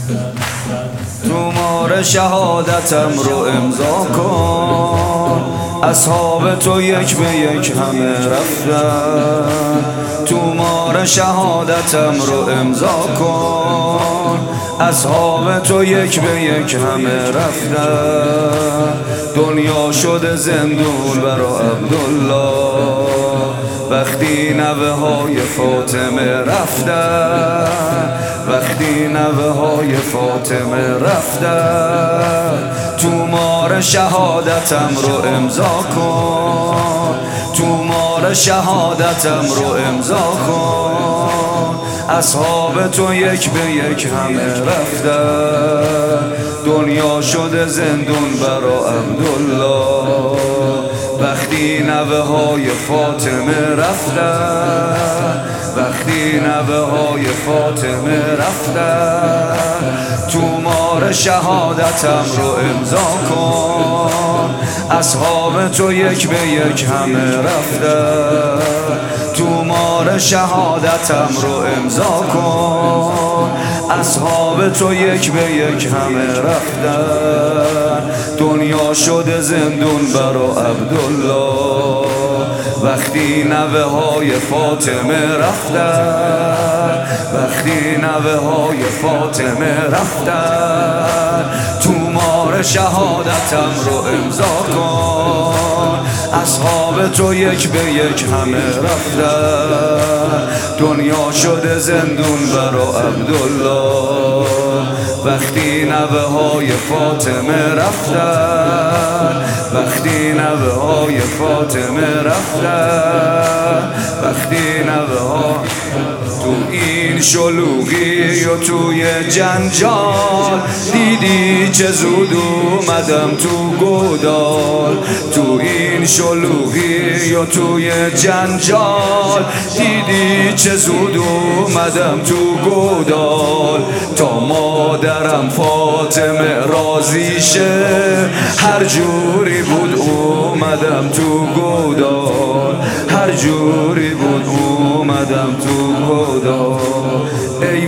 تومار شهادتم رو امضا کن، اصحاب تو یک به یک همه رفتن. تومار شهادتم رو امضا کن، اصحاب تو یک به یک همه رفتن. دنیا شده زندون برا عبدالله، وقتی نوه های فاطمه رفتن، وقتی نوه های فاطمه رفتن. تومار شهادتم رو امضا کن، تومار شهادتم رو امضا کن، اصحاب تو یک به یک همه رفتن. دنیا شده زندون برا عبدالله، وقتی نوه های فاطمه رفتن، وقتی نوه های فاطمه رفتن. تومار شهادتم رو امضا کن، اصحاب تو یک به یک همه رفتن. تومار شهادتم رو امضا کن، اصحاب تو یک به یک همه رفتن. دنیا شده زندون برا عبدالله، وقتی نوه های فاطمه رفتن، وقتی نوه های فاطمه رفتن. تومار شهادتم رو امضا کن، اصحاب تو یک به یک همه رفتن. دنیا شده زندون برا عبدالله، وقتی نوه های فاطمه رفتن، وقتی نوه های فاطمه رفتن. وقتی نوه ها تو این شلوغی و توی جنجال، دیدی چه زود اومدم تو گودال. تو این شلوغی و توی جنجال، دیدی چه زود اومدم تو گودال. تا مادرم فاطمه راضی شه، هر جوری بود اومدم تو گودال، هر جوری بود اومدم تو گودال. ای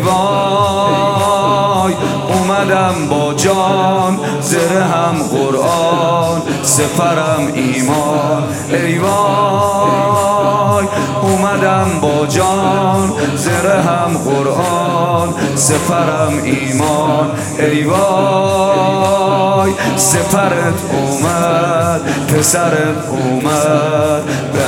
وای اومدم با جان، زرهم قرآن، سپرم ایمان. ای وای اومدم با جان، زرهم قرآن، سپرم ایمان. ای وای سپرت اومد، پسرت اومد به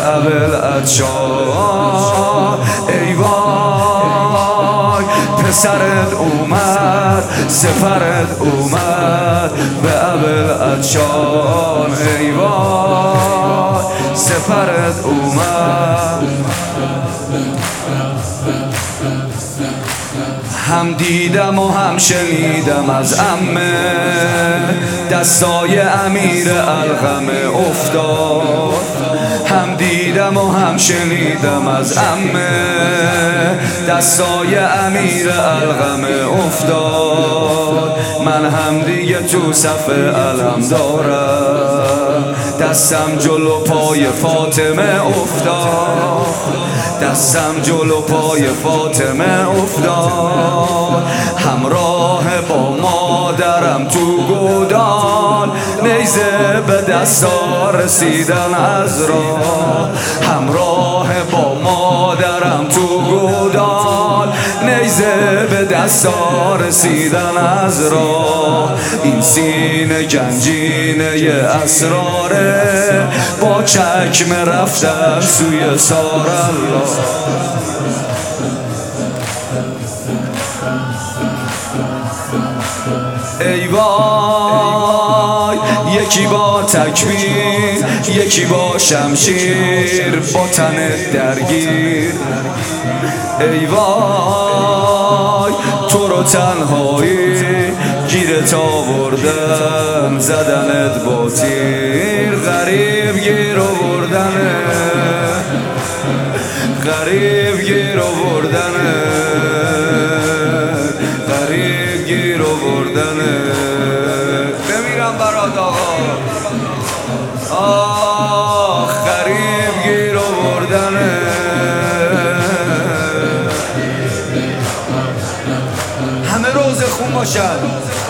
ابوالعطشان. ای وای پسرت اومد، سپرت اومد به ابوالعطشان. ای وای سپرت اومد. هم دیدم و هم شنیدم از عمه، دستای امیر القمه افتاد. هم دیدم و هم شنیدم از عمه، دستای امیر القمه افتاد. من هم دیگه تو صف علم دارم، دستم جلو پای فاطمه افتاد، دستم جلو پای فاطمه افتاد. همراه با مادرم تو گودال، نیزه به دستا رسیدن از راه. همراه با مادرم تو گودال، نیزه به دستا رسیدن از راه. این سینه گنجینه اسراره، با چکمه رفتن سوی سارالله. ای وای یکی با تکبیر، یکی با شمشیر، با تنت درگیر. ای وای تو رو تنهایی گیرت آوردن، زدنت با تیر. غریب گیر آوردنه، غریب گیر آوردنه، غریب گیر آوردنه. بمیرم برات آقا، آه غریب گیر آوردنه. همه همه روز خون باشن.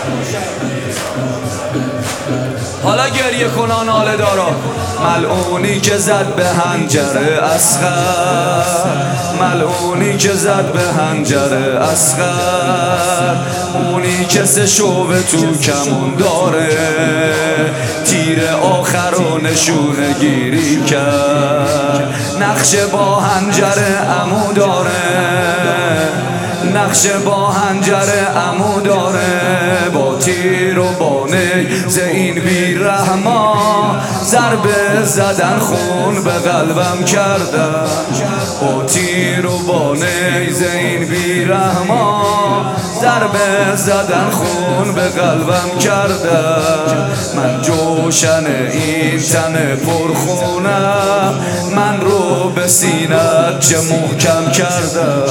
حالا گریه کنان ناله دارا. ملعونی که زد به حنجره اصغر، ملعونی که زد به حنجره اصغر، اونی که سه شعبه تو کمون داره، تیر آخر و نشونه گیری کرد. نقش با حنجره عمو داره، نقش با حنجره عمو داره، با تیر و با نیز این بی‌رحما ضربه زدن خون به قلبم کردن. با تیر و با نیز این بی‌رحما ضربه زدن خون به قلبم کردن. من جوشن این تن پرخونم، من رو به سینت چه محکم کردم.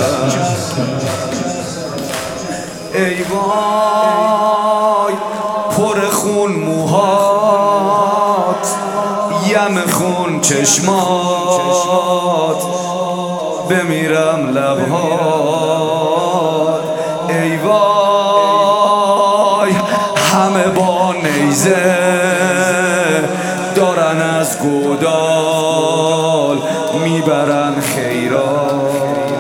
ای وای پر خون موهات، یم خون چشمات، بمیرم لبهات. ای وای همه با نیزه دارن از گودال میبرن خیرات.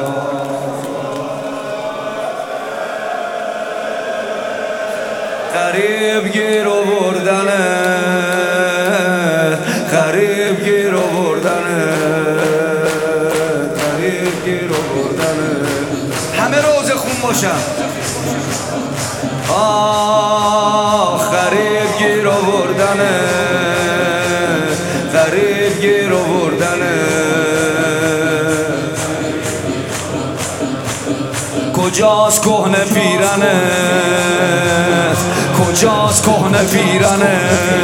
غریب گیر آوردنه، غریب گیر آوردنه، غریب گیر آوردنه. همه روز خون باشن. غریب گیر آوردنه، غریب گیر آوردنه. کجاست کهنه پیرنه، کجاست کهنه پیرنه،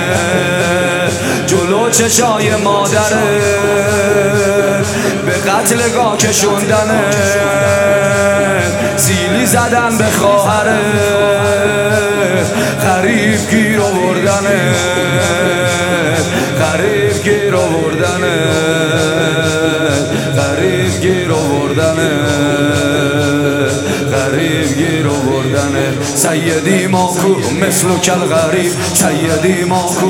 جلو چشای مادره به قتلگاه کشوندنه. سیلی زدن به خواهره، غریب گیر آوردنه، غریب گیر آوردنه، غریب گیر آوردنه، غریب گیر آوردنه. سیدی ماکو مثل کل غریب، سیدی ماکو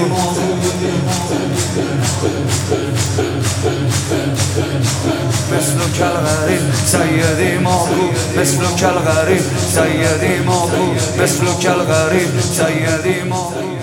مثل کل غریب، سیدی ماکو مثل کل غریب، سیدی ماکو مثل کل غریب، سیدی ماکو.